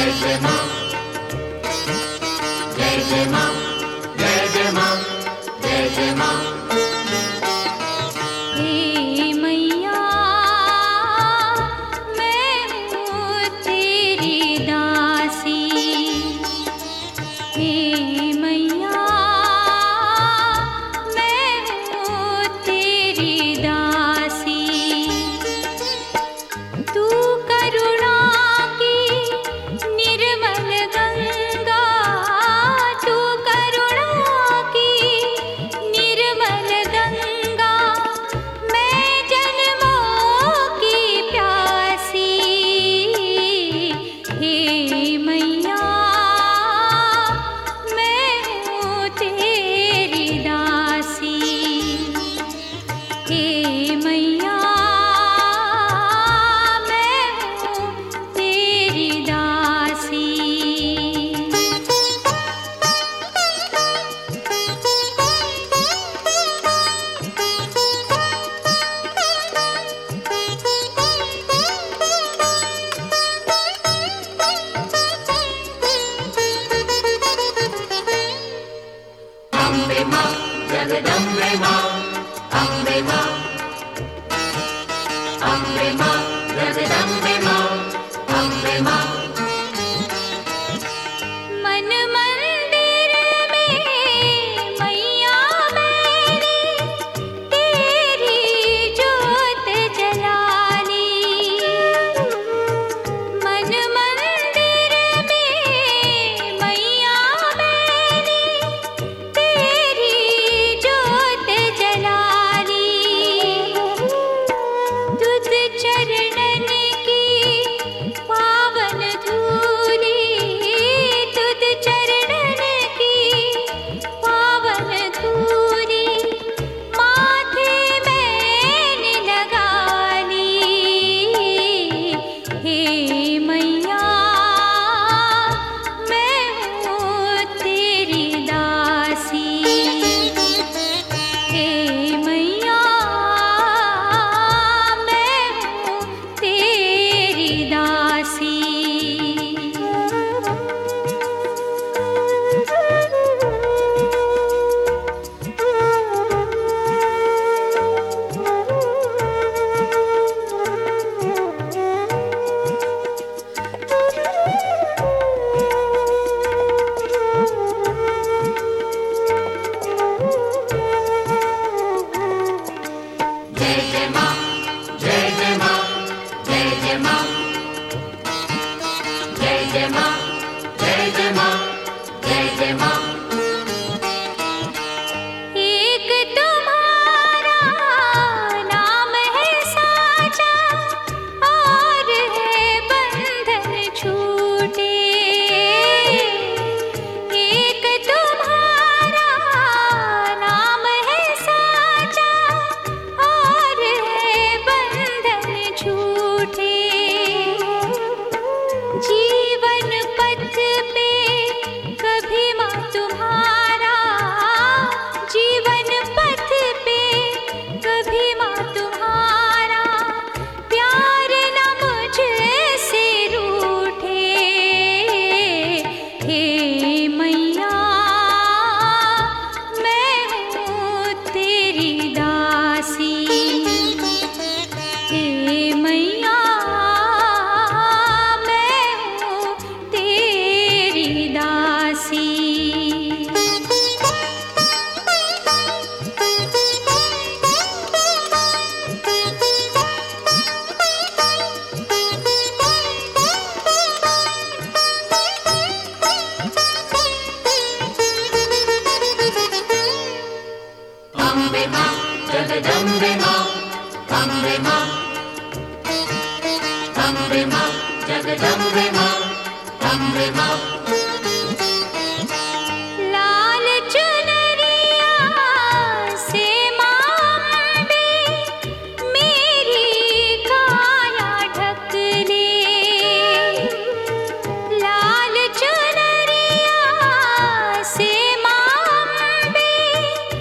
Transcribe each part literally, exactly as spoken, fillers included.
जय जय मां, जय जय मां, जय जय मां, जय जय मां। हे मैया मैं हूँ तेरी दासी, हे मैया मैं हूँ तेरी दासी। तू करुणा की निर्मल गंगा, तू करुणा की निर्मल गंगा, मैं जन्मों की प्यासी। हे मैया मैं हूँ तेरी दासी, हे मैया मैं हूँ तेरी दासी। अम्बे मां, जगदम्बे मां, अम्बे मां, अम्बे मां, जगदम्बे मां, अम्बे मां। मन मंदिर में मैया मैंने तेरी जोत जलानी, मन मंदिर में मैया मैंने तेरी जोत जलानी। तुझ चरणन की पावन धूली, तुझ चरणन की पावन धूली माथे मैंने लगानी। हे मैया मैं हूँ तेरी दासी, हे मैया मैं हूँ तेरी दासी। जय जय मां, जय जय मां, जय जय मां, जय जय मां, जय जय मां, जय जय मां। एक तुम्हारा नाम है साचा, और है बंधन छूटे। एक तुम्हारा नाम है साचा, और है बंधन छूटे। जीवन पथ पे कभी माँ तुम्हारा, जीवन पथ पे कभी माँ तुम्हारा प्यार न मुझसे रूठे। हे मैया मैं हूँ तेरी दासी, हे मैया मैं हूँ तेरी दासी। अम्बे मां, जगदम्बे मां, अम्बे मां, अम्बे मां, जगदम्बे मां, अम्बे मां। लाल चुनरिया से माँ अम्बे मेरी काया ढक ले। लाल चुनरिया से माँ अम्बे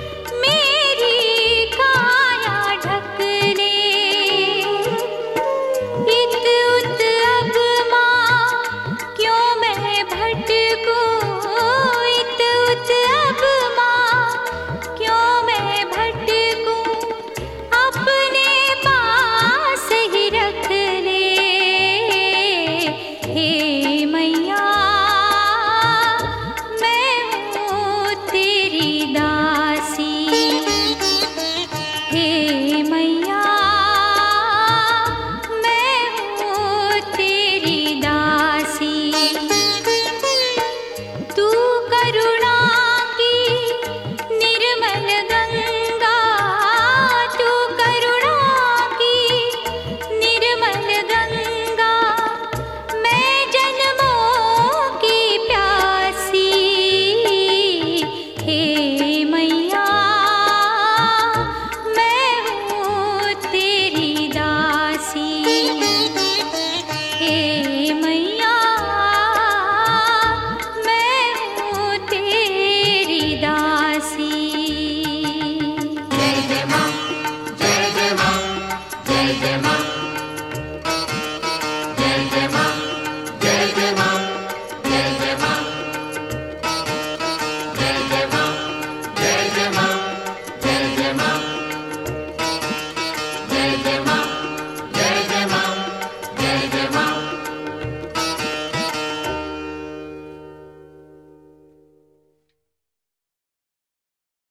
मेरी काया ढक ले। इत उत अब माँ क्यों हे मैया मैं हूँ तेरी दासी। हे मैया मैं हूँ तेरी दासी। तू करुणा की निर्मल गंगा, तू करुणा की निर्मल गंगा, मैं जन्मों की प्यासी। हे मैया मैं हूँ तेरी दासी। हे मैया मैं हूँ तेरी दासी। जय जय माँ, जय जय माँ, जय जय माँ।